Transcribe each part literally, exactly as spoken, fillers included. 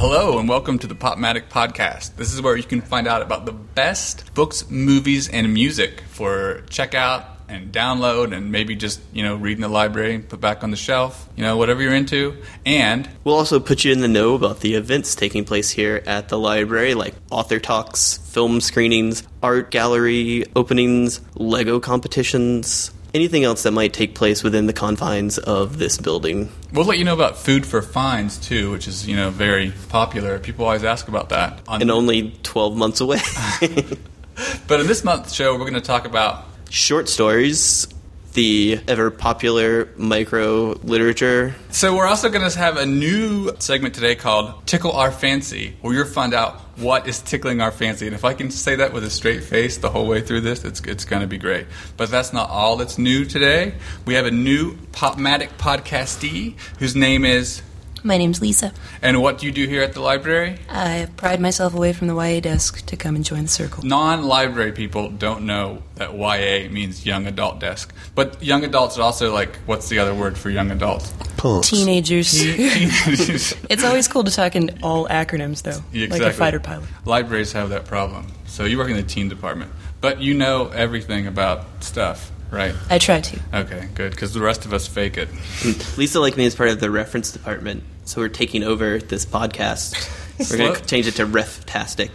Hello and welcome to the Popmatic Podcast. This is where you can find out about the best books, movies, and music for checkout and download and maybe just, you know, read in the library and put back on the shelf, you know, whatever you're into. And we'll also put you in the know about the events taking place here at the library, like author talks, film screenings, art gallery openings, Lego competitions, anything else that might take place within the confines of this building. We'll let you know about Food for Fines, too, which is, you know, very popular. People always ask about that. On and only twelve months away. But in this month's show, we're going to talk about short stories, the ever-popular micro-literature. So we're also going to have a new segment today called Tickle Our Fancy, where you'll find out what is tickling our fancy. And if I can say that with a straight face the whole way through this, it's it's going to be great. But that's not all that's new today. We have a new Popmatic podcastee whose name is... My name's Lisa. And what do you do here at the library? I pride myself away from the Y A desk to come and join the circle. Non-library people don't know that Y A means young adult desk. But young adults are also like, what's the other word for young adults? Punks. Teenagers. Teenagers. It's always cool to talk in all acronyms, though, Exactly. like a fighter pilot. Libraries have that problem. So you work in the teen department. But you know everything about stuff. Right. I try to. Okay, good, because the rest of us fake it. Lisa, like me, is part of the reference department, so we're taking over this podcast. We're going to change it to Ref-tastic.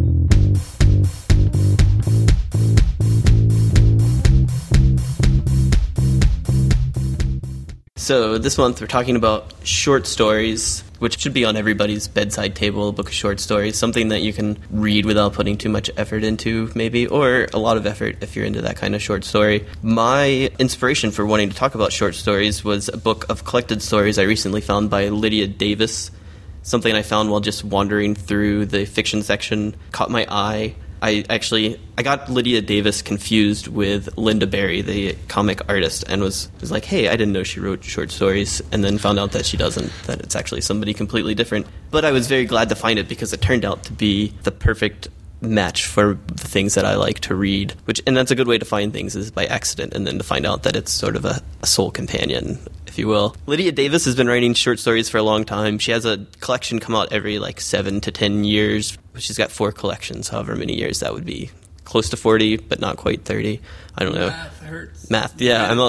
So this month we're talking about short stories, which should be on everybody's bedside table, a book of short stories, something that you can read without putting too much effort into, maybe, or a lot of effort if you're into that kind of short story. My inspiration for wanting to talk about short stories was a book of collected stories I recently found by Lydia Davis, something I found while just wandering through the fiction section, caught my eye. I actually, I got Lydia Davis confused with Linda Barry, the comic artist, and was, was like, hey, I didn't know she wrote short stories, and then found out that she doesn't, that it's actually somebody completely different. But I was very glad to find it because it turned out to be the perfect match for the things that I like to read, which, and that's a good way to find things is by accident, and then to find out that it's sort of a, a soul companion, if you will. Lydia Davis has been writing short stories for a long time. She has a collection come out every like seven to ten years. She's got four collections, however many years that would be. Close to forty, but not quite thirty. I don't know. Math hurts. Math, yeah. I'm a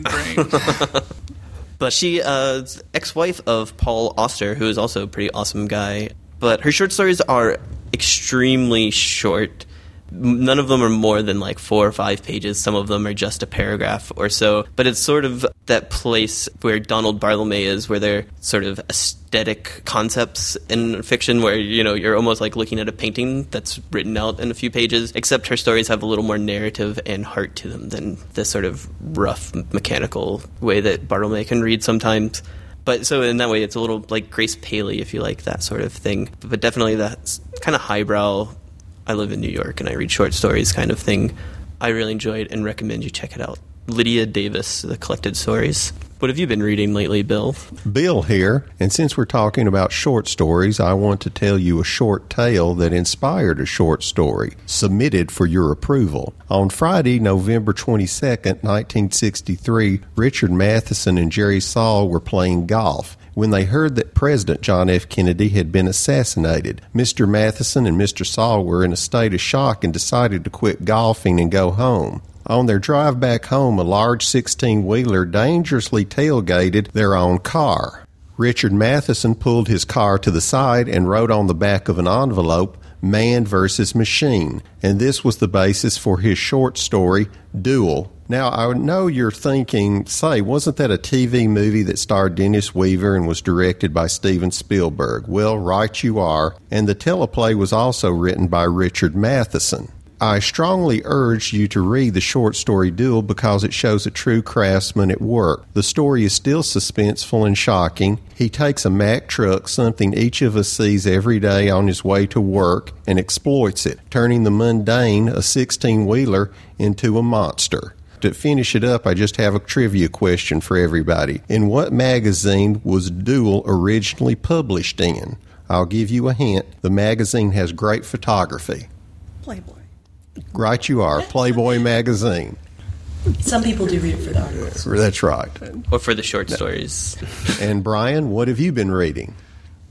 brain. But she uh, is ex-wife of Paul Auster, who is also a pretty awesome guy. But her short stories are extremely short. None of them are more than like four or five pages. Some of them are just a paragraph or so. But it's sort of that place where Donald Barthelme is, where they're sort of aesthetic concepts in fiction where, you know, you're almost like looking at a painting that's written out in a few pages, except her stories have a little more narrative and heart to them than the sort of rough, mechanical way that Barthelme can read sometimes. But so in that way, it's a little like Grace Paley, if you like that sort of thing. But definitely that's kind of highbrow, I live in New York and I read short stories kind of thing. I really enjoyed and recommend you check it out. Lydia Davis, The Collected Stories. What have you been reading lately, Bill? Bill here, and since we're talking about short stories, I want to tell you a short tale that inspired a short story, submitted for your approval. On Friday, November twenty-second, nineteen sixty-three, Richard Matheson and Jerry Saul were playing golf when they heard that President John F. Kennedy had been assassinated. Mister Matheson and Mister Saul were in a state of shock and decided to quit golfing and go home. On their drive back home, a large sixteen-wheeler dangerously tailgated their own car. Richard Matheson pulled his car to the side and wrote on the back of an envelope, "Man versus Machine," and this was the basis for his short story, Duel. Now, I know you're thinking, say, wasn't that a T V movie that starred Dennis Weaver and was directed by Steven Spielberg? Well, right you are, and the teleplay was also written by Richard Matheson. I strongly urge you to read the short story Duel because it shows a true craftsman at work. The story is still suspenseful and shocking. He takes a Mack truck, something each of us sees every day on his way to work, and exploits it, turning the mundane, a sixteen-wheeler, into a monster. To finish it up, I just have a trivia question for everybody. In what magazine was Duel originally published in? I'll give you a hint. The magazine has great photography. Playboy. Right you are. Playboy magazine. Some people do read it for the articles. That's right. Or for the short stories. And Brian, what have you been reading?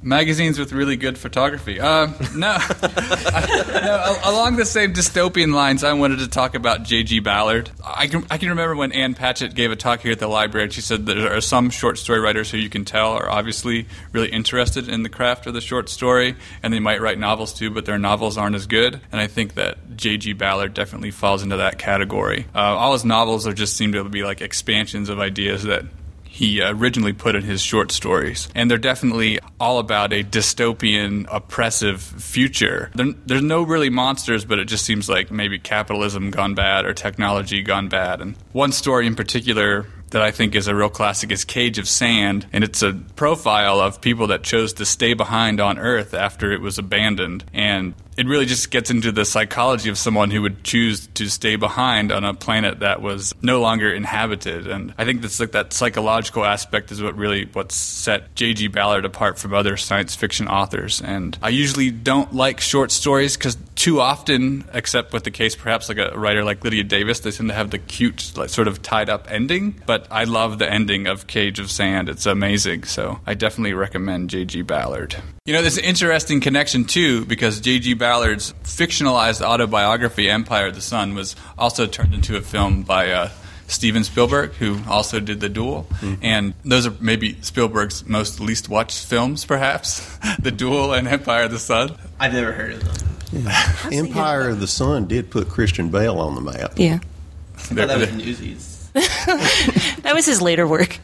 Magazines with really good photography. Uh, no. no, along the same dystopian lines, I wanted to talk about J G Ballard. I can I can remember when Ann Patchett gave a talk here at the library, and she said that there are some short story writers who you can tell are obviously really interested in the craft of the short story, and they might write novels too, but their novels aren't as good. And I think that J G Ballard definitely falls into that category. Uh, all his novels are just seem to be like expansions of ideas that he originally put in his short stories. And they're definitely all about a dystopian, oppressive future. There, there's no really monsters, but it just seems like maybe capitalism gone bad or technology gone bad. And one story in particular that I think is a real classic is Cage of Sand, and it's a profile of people that chose to stay behind on Earth after it was abandoned. And it really just gets into the psychology of someone who would choose to stay behind on a planet that was no longer inhabited. And I think that's like that psychological aspect is what really what set J G Ballard apart from other science fiction authors. And I usually don't like short stories because too often, except with the case perhaps like a writer like Lydia Davis, they tend to have the cute, like, sort of tied up ending. But I love the ending of Cage of Sand. It's amazing. So I definitely recommend J G Ballard. You know, there's an interesting connection, too, because J G Ballard's fictionalized autobiography, Empire of the Sun, was also turned into a film by uh, Steven Spielberg, who also did The Duel. Mm-hmm. And those are maybe Spielberg's most least watched films, perhaps, The Duel and Empire of the Sun. I've never heard of them. Yeah. Empire of the Sun did put Christian Bale on the map. Yeah. I thought that was Newsies. That was his later work.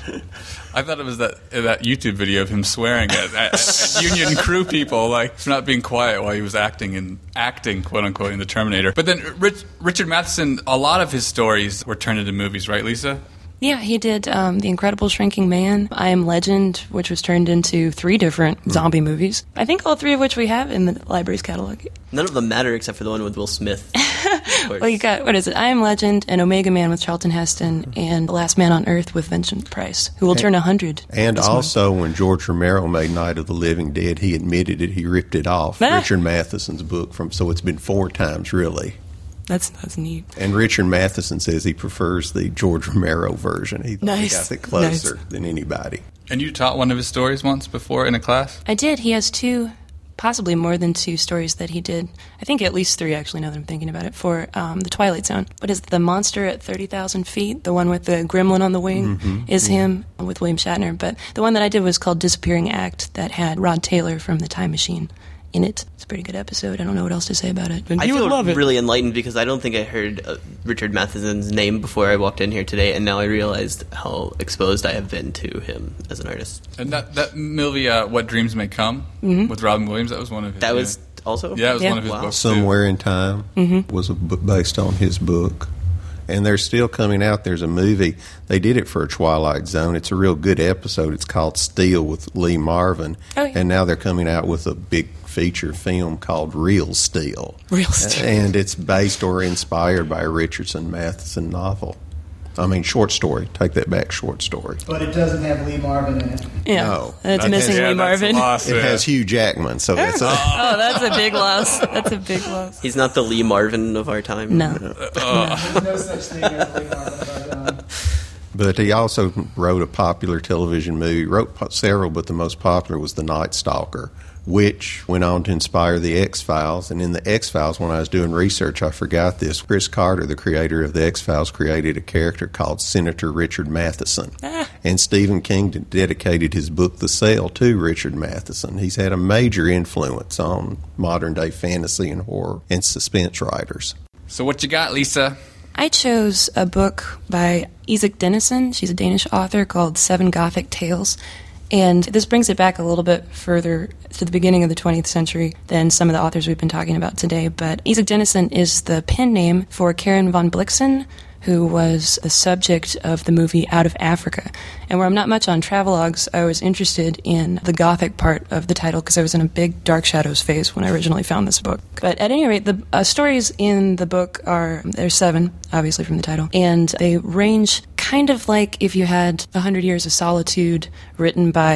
I thought it was that that YouTube video of him swearing at, at Union crew people, like, for not being quiet while he was acting and acting, quote unquote, in The Terminator. But then Rich, Richard Matheson, a lot of his stories were turned into movies, right, Lisa? Yeah, he did um, The Incredible Shrinking Man, I Am Legend, which was turned into three different mm. zombie movies. I think all three of which we have in the library's catalog. None of them matter except for the one with Will Smith. Well, you got, what is it, I Am Legend and Omega Man with Charlton Heston and The Last Man on Earth with Vincent Price, who will and, turn one hundred. And also, month. When George Romero made Night of the Living Dead, he admitted it. He ripped it off. Ah. Richard Matheson's book, from so it's been four times, really. That's that's neat. And Richard Matheson says he prefers the George Romero version. He thought nice. he got it closer nice. than anybody. And you taught one of his stories once before in a class? I did. He has two, possibly more than two stories that he did. I think at least three, actually, now that I'm thinking about it, for um, The Twilight Zone. What is it, The Monster at thirty thousand feet? The one with the gremlin on the wing mm-hmm. is yeah. him with William Shatner. But the one that I did was called Disappearing Act, that had Rod Taylor from The Time Machine in it. It's a pretty good episode. I don't know what else to say about it. I feel really enlightened because I don't think I heard uh, Richard Matheson's name before I walked in here today, and now I realized how exposed I have been to him as an artist. And that, that movie, uh, What Dreams May Come, mm-hmm. with Robin Williams, that was one of his... That was also? Yeah, it was yeah. one of his wow. books, Somewhere too. in Time mm-hmm. was a book based on his book. And they're still coming out. There's a movie. They did it for a Twilight Zone. It's a real good episode. It's called Steel with Lee Marvin. Oh, yeah. And now they're coming out with a big feature film called Real Steel. Real Steel. And it's based or inspired by a Richardson Matheson novel. I mean, short story. Take that back, short story. But it doesn't have Lee Marvin in it. Yeah, No. that's missing yeah, Lee that's Marvin. a loss, It yeah. has Hugh Jackman, so that's a... Oh, that's a big loss. That's a big loss. He's not the Lee Marvin of our time. No. There's no such thing as Lee Marvin of our time. But he also wrote a popular television movie, wrote po- several, but the most popular was The Night Stalker, which went on to inspire The X-Files. And in The X-Files, when I was doing research, I forgot this. Chris Carter, the creator of The X-Files, created a character called Senator Richard Matheson. Ah. And Stephen King dedicated his book, The Cell, to Richard Matheson. He's had a major influence on modern-day fantasy and horror and suspense writers. So what you got, Lisa? I chose a book by Isak Dinesen. She's a Danish author, called Seven Gothic Tales. And this brings it back a little bit further to the beginning of the twentieth century than some of the authors we've been talking about today. But Isak Dinesen is the pen name for Karen von Blixen, who was the subject of the movie Out of Africa. And where I'm not much on travelogues, I was interested in the Gothic part of the title because I was in a big Dark Shadows phase when I originally found this book. But at any rate, the uh, stories in the book are, there's seven, obviously from the title, and they range kind of like if you had one hundred Years of Solitude written by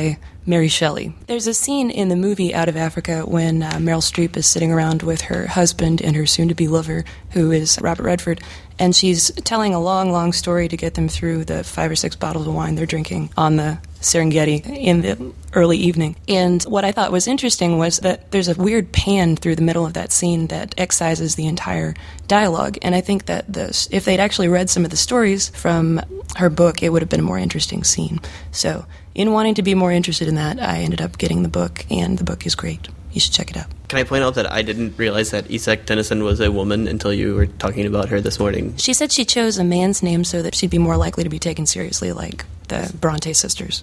Mary Shelley. There's a scene in the movie Out of Africa when uh, Meryl Streep is sitting around with her husband and her soon-to-be lover, who is Robert Redford, and she's telling a long, long story to get them through the five or six bottles of wine they're drinking on the Serengeti in the early evening. And what I thought was interesting was that there's a weird pan through the middle of that scene that excises the entire dialogue. And I think that this, if they'd actually read some of the stories from her book, it would have been a more interesting scene. So in wanting to be more interested in that, I ended up getting the book, and the book is great. You should check it out. Can I point out that I didn't realize that Isak Dinesen was a woman until you were talking about her this morning? She said she chose a man's name so that she'd be more likely to be taken seriously, like the Bronte sisters.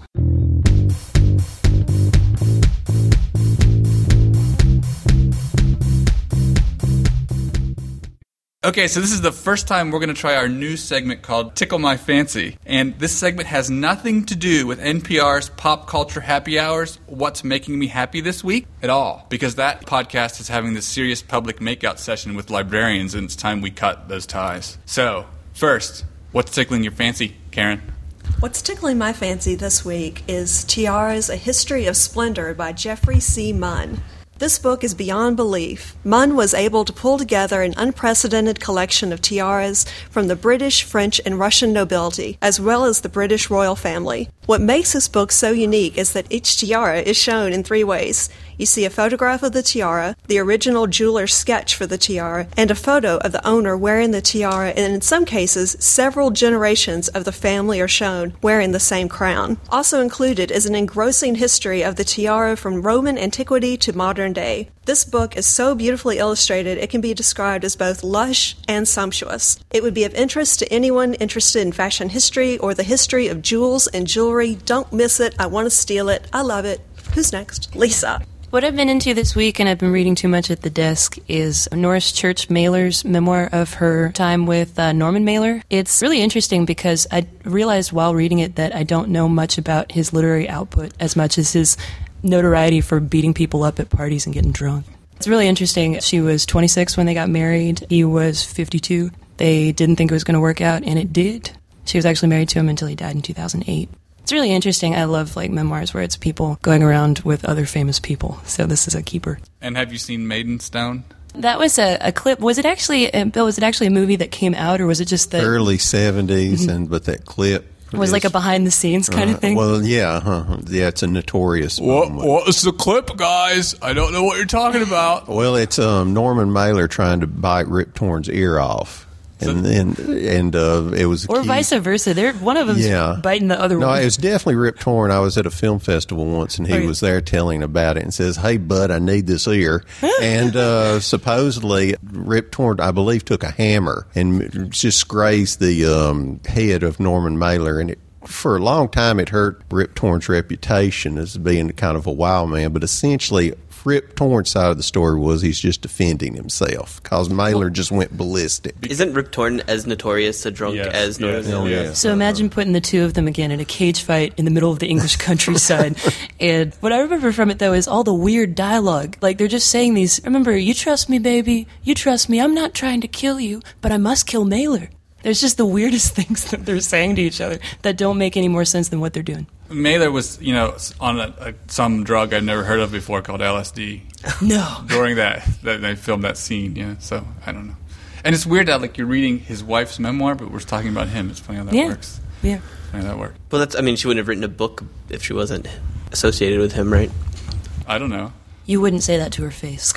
Okay, so this is the first time we're going to try our new segment called Tickle My Fancy. And this segment has nothing to do with N P R's Pop Culture Happy Hours, What's Making Me Happy This Week, at all. Because that podcast is having this serious public makeout session with librarians, and it's time we cut those ties. So, first, what's tickling your fancy, Karen? What's tickling my fancy this week is Tiaras, A History of Splendor by Geoffrey C. Munn. This book is beyond belief. Munn was able to pull together an unprecedented collection of tiaras from the British, French, and Russian nobility, as well as the British royal family. What makes this book so unique is that each tiara is shown in three ways. You see a photograph of the tiara, the original jeweler's sketch for the tiara, and a photo of the owner wearing the tiara, and in some cases, several generations of the family are shown wearing the same crown. Also included is an engrossing history of the tiara from Roman antiquity to modern day. This book is so beautifully illustrated it can be described as both lush and sumptuous. It would be of interest to anyone interested in fashion history or the history of jewels and jewelry. Don't miss it. I want to steal it. I love it. Who's next? Lisa. What I've been into this week, and I've been reading too much at the desk, is Norris Church Mailer's memoir of her time with uh, Norman Mailer. It's really interesting because I realized while reading it that I don't know much about his literary output as much as his notoriety for beating people up at parties and getting drunk. It's really interesting. She was twenty-six when they got married. He was fifty-two. They didn't think it was going to work out, and it did. She was actually married to him until he died in two thousand eight. It's really interesting. I love like memoirs where it's people going around with other famous people. So this is a keeper. And have you seen Maidenstone? That was a, a clip. Was it actually, uh, Bill, was it actually a movie that came out, or was it just the... Early seventies, mm-hmm. and but that clip... It was is, like a behind-the-scenes kind uh, of thing? Well, yeah, huh, yeah, it's a notorious What, moment. what is the clip, guys? I don't know what you're talking about. Well, it's um, Norman Mailer trying to bite Rip Torn's ear off. And and, and uh, it was, or vice versa. They're one of them's yeah. biting the other no, one. No, it was definitely Rip Torn. I was at a film festival once, and he oh, was there telling about it, and says, "Hey, bud, I need this ear." and uh, supposedly, Rip Torn, I believe, took a hammer and just grazed the um, head of Norman Mailer, and it. For a long time, it hurt Rip Torn's reputation as being kind of a wild man, but essentially, Rip Torn's side of the story was he's just defending himself because Mailer just went ballistic. Isn't Rip Torn as notorious a drunk yes, as Norman yes, Mailer? yes. So imagine putting the two of them again in a cage fight in the middle of the English countryside. And what I remember from it, though, is all the weird dialogue. Like, they're just saying these, remember, you trust me, baby, you trust me, I'm not trying to kill you, but I must kill Mailer. There's just the weirdest things that they're saying to each other that don't make any more sense than what they're doing. Mailer was, you know, on a, a, some drug I'd never heard of before called L S D. No. During that, that they filmed that scene, yeah. So I don't know. And it's weird that like you're reading his wife's memoir, but we're talking about him. It's funny how that yeah. works. Yeah. Funny how that works. Well, that's. I mean, she wouldn't have written a book if she wasn't associated with him, right? I don't know. You wouldn't say that to her face.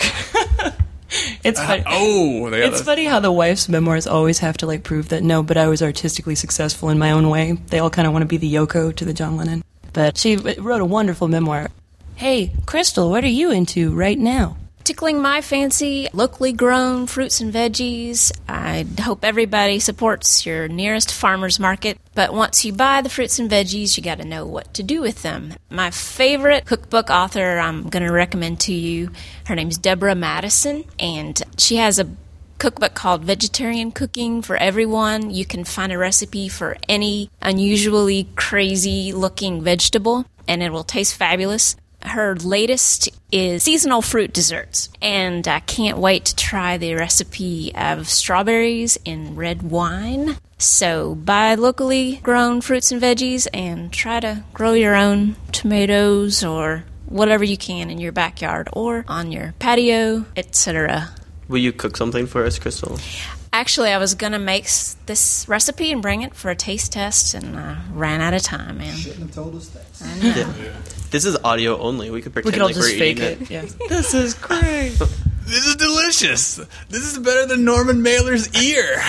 It's funny. Uh, oh, they it's funny how the wife's memoirs always have to like prove that no, but I was artistically successful in my own way. They all kind of want to be the Yoko to the John Lennon. But she wrote a wonderful memoir. Hey, Crystal, what are you into right now? Tickling my fancy, locally grown fruits and veggies. I hope everybody supports your nearest farmer's market. But once you buy the fruits and veggies, you got to know what to do with them. My favorite cookbook author I'm going to recommend to you, her name's Deborah Madison, and she has a cookbook called Vegetarian Cooking for Everyone. You can find a recipe for any unusually crazy-looking vegetable, and it will taste fabulous. Her latest is seasonal fruit desserts, and I can't wait to try the recipe of strawberries in red wine. So buy locally grown fruits and veggies and try to grow your own tomatoes or whatever you can in your backyard or on your patio, et cetera. Will you cook something for us, Crystal? Actually, I was going to make s- this recipe and bring it for a taste test, and I ran out of time, man. Shouldn't have told us that. I know. Yeah. This is audio only. We could We pretend could all like just we're fake eating it. Yeah. This is great. This is delicious. This is better than Norman Mailer's ear.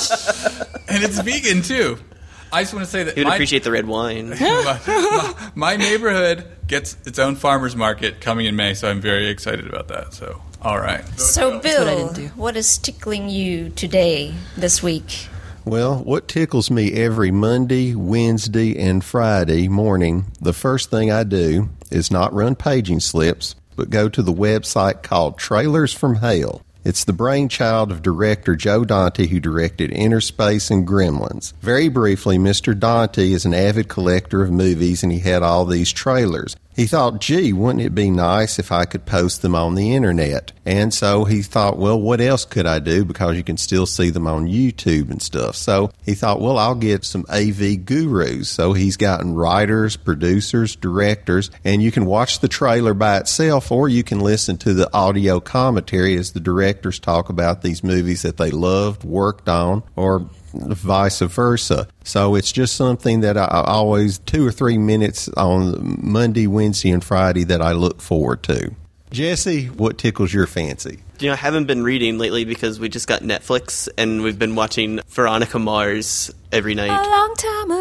And it's vegan, too. I just want to say that He would my, appreciate the red wine. my, my, my neighborhood gets its own farmer's market coming in May, so I'm very excited about that. So, all right. So, what I Bill, didn't do. what is tickling you today, this week? Well, what tickles me every Monday, Wednesday, and Friday morning, the first thing I do is not run paging slips, but go to the website called Trailers from Hell. It's the brainchild of director Joe Dante, who directed Inner Space and Gremlins. Very briefly, Mister Dante is an avid collector of movies, and he had all these trailers. He thought, gee, wouldn't it be nice if I could post them on the internet? And so he thought, well, what else could I do? Because you can still see them on YouTube and stuff. So he thought, well, I'll get some A V gurus. So he's gotten writers, producers, directors, and you can watch the trailer by itself, or you can listen to the audio commentary as the directors talk about these movies that they loved, worked on, or vice versa. So it's just something that I always, two or three minutes on Monday, Wednesday, and Friday that I look forward to. Jesse, what tickles your fancy? You know, I haven't been reading lately because we just got Netflix and we've been watching Veronica Mars every A night. long time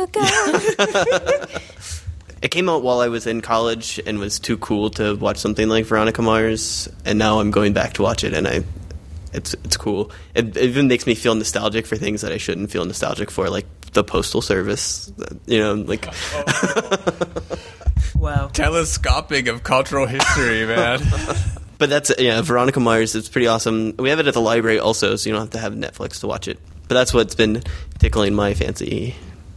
ago. It came out while I was in college and was too cool to watch something like Veronica Mars, and now I'm going back to watch it, and I It's it's cool. It, it even makes me feel nostalgic for things that I shouldn't feel nostalgic for, like the Postal Service. You know, like Wow. Telescoping of cultural history, man. But that's, yeah, Veronica Mars. It's pretty awesome. We have it at the library also, so you don't have to have Netflix to watch it. But that's what's been tickling my fancy.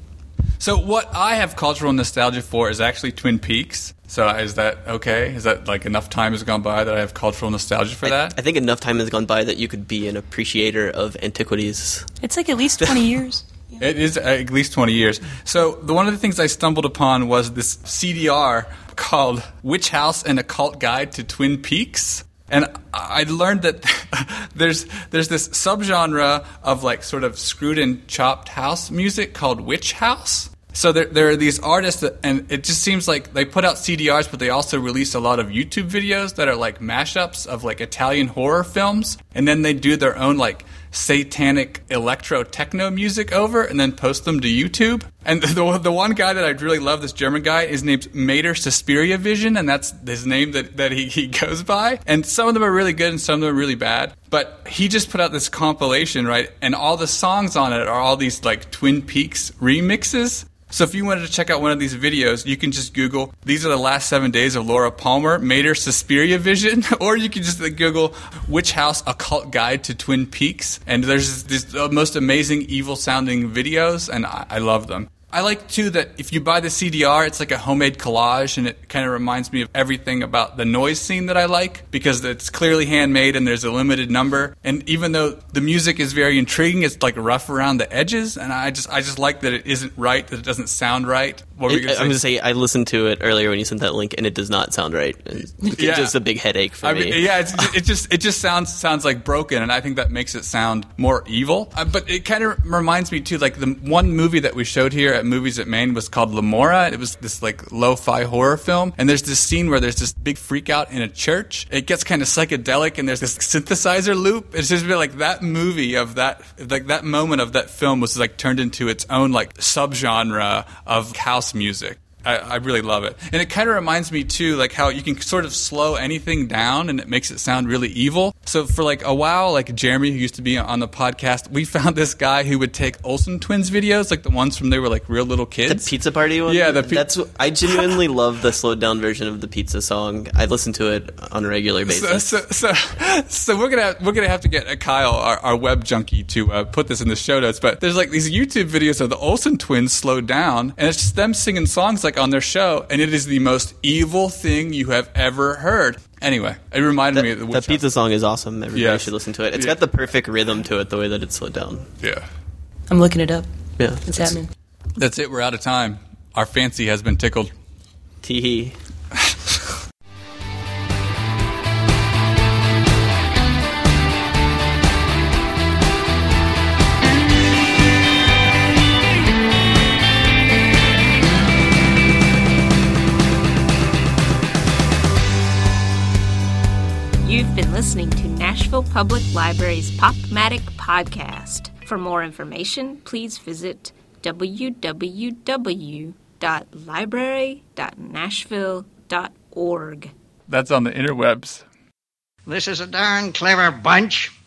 So what I have cultural nostalgia for is actually Twin Peaks. So is that okay? Is that like enough time has gone by that I have cultural nostalgia for I, that? I think enough time has gone by that you could be an appreciator of antiquities. It's like at least twenty years. It is at least twenty years. So the, one of the things I stumbled upon was this C D R called Witch House and Occult Guide to Twin Peaks. And I learned that there's there's this subgenre of like sort of screwed in chopped house music called witch house. So there there are these artists that, and it just seems like they put out C D Rs, but they also release a lot of YouTube videos that are like mashups of like Italian horror films, and then they do their own like satanic electro techno music over and then post them to YouTube. And the the one guy that I really love, this German guy, is named Mater Suspiria Vision, and that's his name that, that he, he goes by. And some of them are really good and some of them are really bad. But he just put out this compilation, right? And all the songs on it are all these like Twin Peaks remixes. So if you wanted to check out one of these videos, you can just Google, these are the last seven days of Laura Palmer, Mater Suspiria Vision, or you can just Google Witch House Occult Guide to Twin Peaks, and there's these uh, most amazing evil-sounding videos, and I, I love them. I like, too, that if you buy the C D R, it's like a homemade collage, and it kind of reminds me of everything about the noise scene that I like, because it's clearly handmade and there's a limited number. And even though the music is very intriguing, it's like rough around the edges, and I just I just like that it isn't right, that it doesn't sound right. What were you It, going I'm to say? going to say, I listened to it earlier when you sent that link, and it does not sound right. It's Yeah. just a big headache for I me. mean, yeah, it's, it just it just sounds sounds like broken, and I think that makes it sound more evil. Uh, but it kind of reminds me too, like the one movie that we showed here at Movies at Maine was called Lamora. It was this like lo-fi horror film, and there's this scene where there's this big freak out in a church. It gets kind of psychedelic, and there's this synthesizer loop. It's just like that movie of that, like that moment of that film was like turned into its own like subgenre of house music. I, I really love it. And it kind of reminds me, too, like how you can sort of slow anything down and it makes it sound really evil. So for like a while, like Jeremy, who used to be on the podcast, we found this guy who would take Olsen Twins videos, like the ones from they were like real little The kids. pizza party one? Yeah, the pi- That's I genuinely love the slowed down version of the pizza song. I listen to it on a regular So, basis. so, so, so we're gonna we're gonna have to get uh, Kyle, our, our web junkie, to uh, put this in the show notes. But there's like these YouTube videos of the Olsen twins slowed down, and it's just them singing songs like on their show, and it is the most evil thing you have ever heard. Anyway, it reminded That, me of the that Witch pizza House. song is awesome. Everybody Yes. should listen to it. It's Yeah. got the perfect rhythm to it, the way that it's slowed down. Yeah. I'm looking it up. Yeah. It's happening. That's it. We're out of time. Our fancy has been tickled. Tee-hee. You've been listening to Nashville Public Library's Pop-Matic podcast. For more information, please visit w w w dot library dot nashville dot org. That's on the interwebs. This is a darn clever bunch.